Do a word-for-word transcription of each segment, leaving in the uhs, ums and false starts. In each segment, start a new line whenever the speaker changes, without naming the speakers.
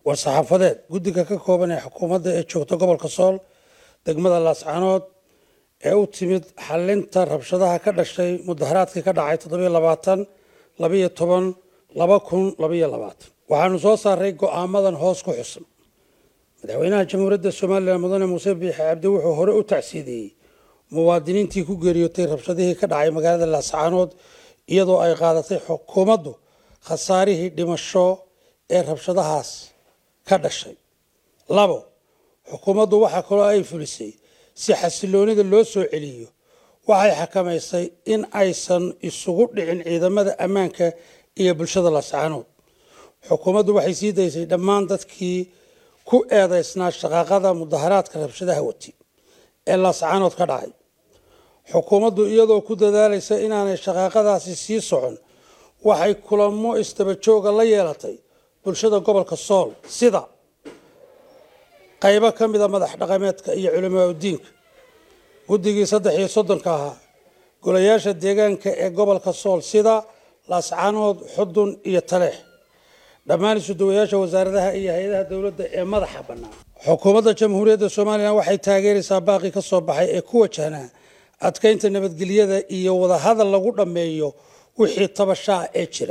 war-saxaafadeed guddiga ka kooban ee xukuumadda ee joogta gobolka Sool degmada Laascaanood ee u timid xalinta rabshadaha ka dhashay mudaharaadkii ka dhacay toddoba iyo labaatan laba iyo toban laba kun laba iyo labaatan waxaanu soo saaray go'aamadan hoos ku xusan madaxweynaha jamhuuriyadda Soomaaliya mudane Muuse Biixi Cabdi wuxuu hore u tacsiidiyay muwaadiniintii ku geeriyootay rabshadihii ka dhacay magaalada Laascaanood iyadoo ay qaadatay xukuumaddu khasaarihii dhimasho ee rabshadahaas ka dhashay labo xukuumaddu waxa kale oo ay fulisay si xasiloonida loo soo celiyo waxay xakamaysay in aysan isugu dhicin ciidamada ammaanka iyo bulshada Laascaanood xukuumaddu waxay sii daysay dhammaan dadkii ku eedeysnaa shaqaaqada mudaharaadka rabshadaha wati ee Laascaanood ka dhacay xukuumaddu iyadoo ku dadaalaysa inaanay shaqaaqadaasi sii socon waxay kulamo istaba jooga la yeelatay bulshada gobolka Sool sida qaybo ka mid ah madax dhaqameedka iyo culimada diinka guddigii saddex iyo soddonka ahaa golayaasha deegaanka ee gobolka Sool sida Laascaanood Xudun iyo Taleex dhammaan isuduwayaasha wasaaradaha iyo hay'adaha dawladda ee madaxa bannaan xukuumadda jamhuuriyadda Soomaaliya waxay taageeraysaa baaqi ka soo baxay ee ku wajahnaa adkeynta nabadgelyada iyo wada hadal lagu dhameeyo wixii tabashaa ee jira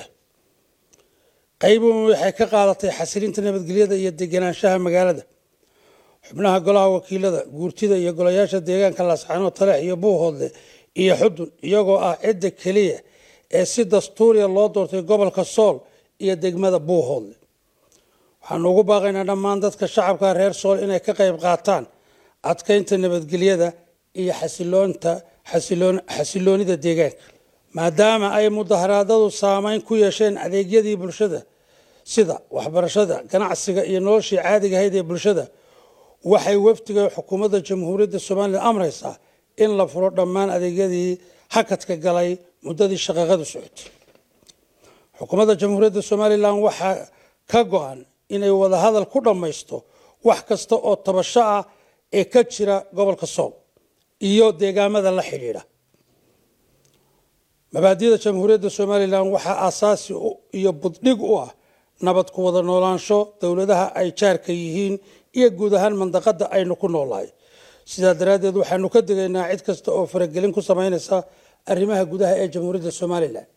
qaybuhu waxay ka qaadatay xasilinta nabadgelyada iyo deganaanshaha magaalada xubnaha golaha wakiilada guurtida iyo golayaasha deegaanka Laascaanood Taleex iyo Buuhoodle iyo Xudun iyagoo ah cidda kaliya ee si dastuuriya loo doortay gobolka Sool iyo degmada Buuhoodle waxaan ugu baaqaynaa dhammaan dadka shacabka reer Sool inay ka qayb qaataan adkeynta nabadgelyada iyo xasiloonta xasiloon xasiloonida deegaanka maadaama ay mudaharaadadu saameyn ku yeesheen adeegyadii bulshada sida waxbarashada ganacsiga iyo noloshii caadiga ahayd ee bulshada waxay wafdiga xukuumadda jamhuuriyadda Soomaaliya amraysaa in la furo dhammaan adeegyadii hakadka galay muddadii shaqaaqadu socotay xukuumadda jamhuuriyadda Soomaaliya waxa ka go'an inay wada hadal ku dhameysto wax kasta oo tabasho ah ee ka jira gobolka Sool iyo deegaamada la xiriira mabaadi'da jamhuuriyadda Soomaaliya waxa aasaasi iyo buddhig u ah nabad ku wada noolaansho dawladaha ay jaarka yihiin iyo guud ahaan mandaqada aynu ku noolahay sidaa daraadeed waxaanu ka digaynaa cid kasta oo faragelin ku sameynaysa arrimaha gudaha ee jamhuuriyadda Soomaaliya